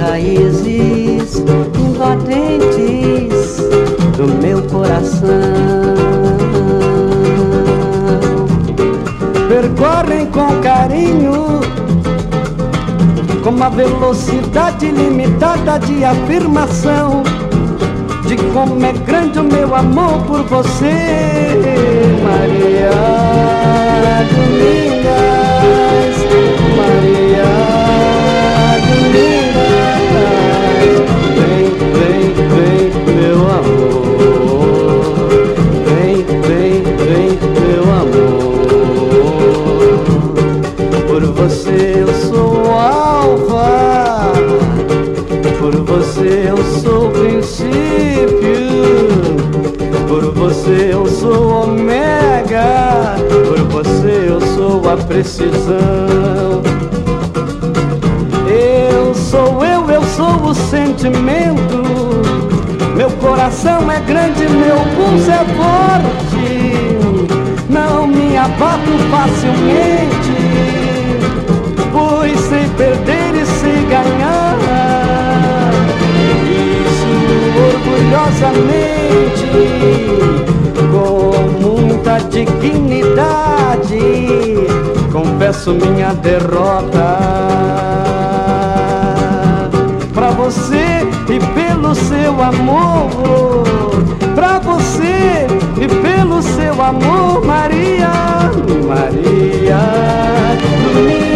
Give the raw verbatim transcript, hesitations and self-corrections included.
raízes invadentes do meu coração. Percorrem com carinho, com uma velocidade limitada de afirmação de como é grande o meu amor por você, Maria Domingas, Maria Domingas. Vem, vem, vem, meu amor, vem, vem, vem, meu amor. Por você eu sou alfa, por você eu sou princípio, por você eu sou ômega, por você eu sou a precisão. Eu sou eu, eu sou o sentimento, meu coração é grande, meu pulso é forte, não me abato facilmente, pois sei perder e sei ganhar, isso orgulhosamente, com muita dignidade, confesso minha derrota. Pra você e pelo seu amor, pra você e pelo seu amor, Maria, Maria Domingas.